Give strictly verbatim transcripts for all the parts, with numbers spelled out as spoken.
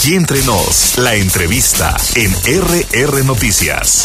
Aquí entre nos, la entrevista en R R Noticias.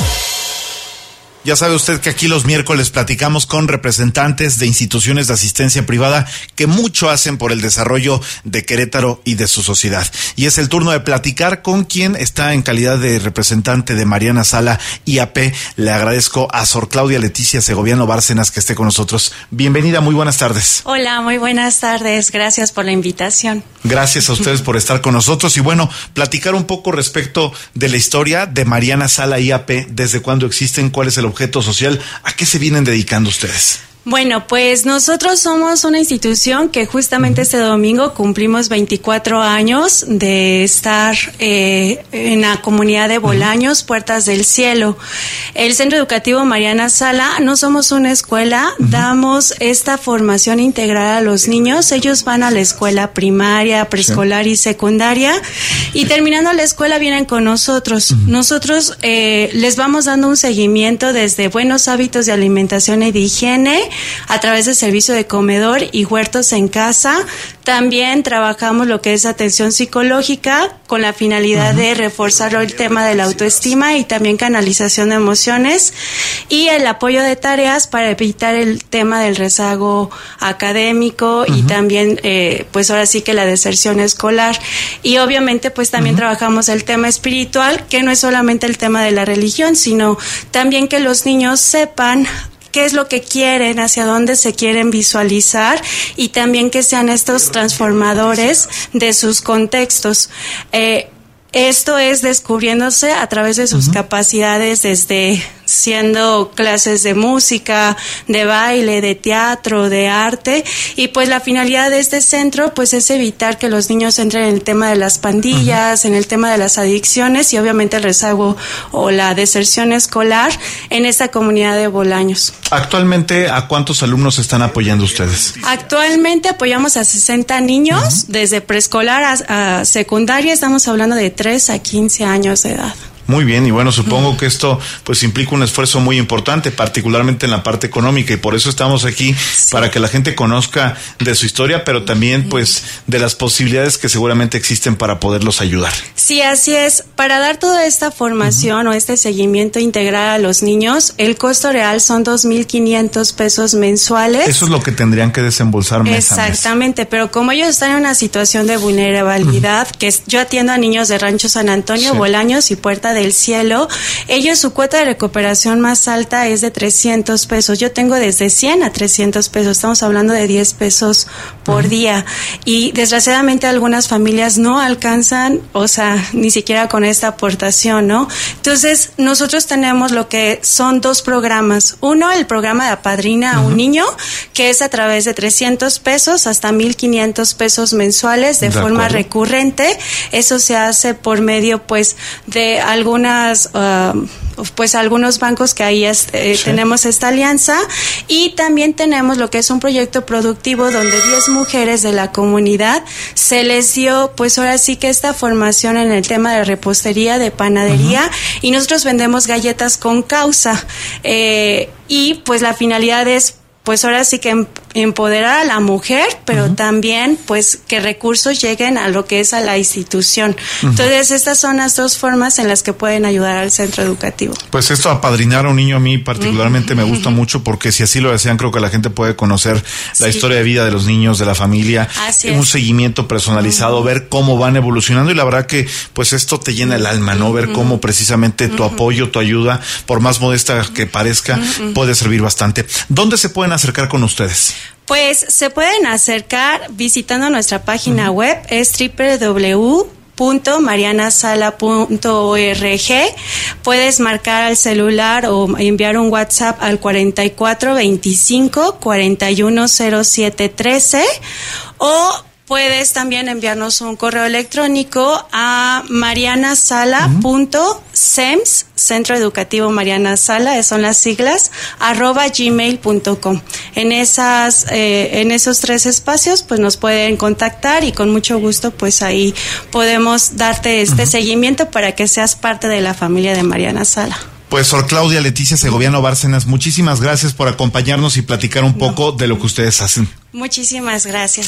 Ya sabe usted que aquí los miércoles platicamos con representantes de instituciones de asistencia privada que mucho hacen por el desarrollo de Querétaro y de su sociedad. Y es el turno de platicar con quien está en calidad de representante de Mariana Sala I A P. Le agradezco a Sor Claudia Leticia Segoviano Bárcenas que esté con nosotros. Bienvenida, muy buenas tardes. Hola, muy buenas tardes. Gracias por la invitación. Gracias a ustedes por estar con nosotros. Y bueno, platicar un poco respecto de la historia de Mariana Sala I A P, desde cuándo existen, cuál es el objeto social, ¿a qué se vienen dedicando ustedes? Bueno, pues nosotros somos una institución que justamente este domingo cumplimos veinticuatro años de estar eh, en la comunidad de Bolaños, uh-huh. Puertas del Cielo. El Centro Educativo Mariana Sala, no somos una escuela, uh-huh. damos esta formación integral a los niños. Ellos van a la escuela primaria, preescolar sí. y secundaria, y terminando la escuela vienen con nosotros. Uh-huh. Nosotros eh, les vamos dando un seguimiento desde buenos hábitos de alimentación y de higiene, a través del servicio de comedor y huertos en casa. También trabajamos lo que es atención psicológica con la finalidad uh-huh. de reforzar el tema de la autoestima y también canalización de emociones, y el apoyo de tareas para evitar el tema del rezago académico uh-huh. y también eh, pues ahora sí que la deserción escolar. Y obviamente pues también uh-huh. trabajamos el tema espiritual, que no es solamente el tema de la religión, sino también que los niños sepan qué es lo que quieren, hacia dónde se quieren visualizar, y también que sean estos transformadores de sus contextos. Eh, esto es descubriéndose a través de sus uh-huh. capacidades, desde siendo clases de música, de baile, de teatro, de arte, y pues la finalidad de este centro pues es evitar que los niños entren en el tema de las pandillas, uh-huh. en el tema de las adicciones y obviamente el rezago o la deserción escolar en esta comunidad de Bolaños. Actualmente, ¿a cuántos alumnos están apoyando ustedes? Actualmente apoyamos a sesenta niños, uh-huh. desde preescolar a, a secundaria, estamos hablando de tres a quince años de edad. Muy bien, y bueno, supongo uh-huh. que esto pues implica un esfuerzo muy importante, particularmente en la parte económica, y por eso estamos aquí, sí. para que la gente conozca de su historia, pero también uh-huh. pues de las posibilidades que seguramente existen para poderlos ayudar. Sí, así es. Para dar toda esta formación uh-huh. o este seguimiento integral a los niños, el costo real son dos mil quinientos pesos mensuales. Eso es lo que tendrían que desembolsar mes a mes. Exactamente, pero como ellos están en una situación de vulnerabilidad, uh-huh. que es, yo atiendo a niños de Rancho San Antonio, sí. Bolaños y Puerta del Cielo, ellos su cuota de recuperación más alta es de trescientos pesos. Yo tengo desde cien a trescientos pesos, estamos hablando de diez pesos por uh-huh. día, y desgraciadamente algunas familias no alcanzan, o sea, ni siquiera con esta aportación, ¿no? Entonces, nosotros tenemos lo que son dos programas. Uno, el programa de Apadrina uh-huh. a un niño, que es a través de trescientos pesos hasta mil quinientos pesos mensuales de, de forma acuerdo. recurrente. Eso se hace por medio, pues, de algunas, uh, pues, algunos bancos que ahí es, eh, sí. tenemos esta alianza, y también tenemos lo que es un proyecto productivo donde diez mujeres de la comunidad se les dio, pues, ahora sí que esta formación en el tema de repostería, de panadería, uh-huh. y nosotros vendemos galletas con causa, eh, y pues la finalidad es, pues ahora sí que empoderar a la mujer, pero uh-huh. también pues que recursos lleguen a lo que es a la institución. Uh-huh. Entonces estas son las dos formas en las que pueden ayudar al centro educativo. Pues esto, apadrinar a un niño, a mí particularmente uh-huh. me gusta uh-huh. mucho, porque si así lo desean, creo que la gente puede conocer la sí. historia de vida de los niños, de la familia, así un es. seguimiento personalizado, uh-huh. ver cómo van evolucionando, y la verdad que pues esto te llena el alma, ¿no? Ver uh-huh. cómo precisamente tu uh-huh. apoyo, tu ayuda, por más modesta que parezca, uh-huh. puede servir bastante. ¿Dónde se pueden acercar con ustedes? Pues se pueden acercar visitando nuestra página uh-huh. web, es doble u doble u doble u punto mariana sala punto org. Puedes marcar al celular o enviar un WhatsApp al cuarenta y cuatro veinticinco cuarenta y uno cero siete trece, o puedes también enviarnos un correo electrónico a marianasala punto sems, Centro Educativo Mariana Sala, son las siglas, arroba gmail punto com. En esas, eh, en esos tres espacios, pues nos pueden contactar, y con mucho gusto, pues ahí podemos darte este uh-huh. seguimiento para que seas parte de la familia de Mariana Sala. Pues Sor Claudia Leticia Segoviano Bárcenas, muchísimas gracias por acompañarnos y platicar un poco no. de lo que ustedes hacen. Muchísimas gracias.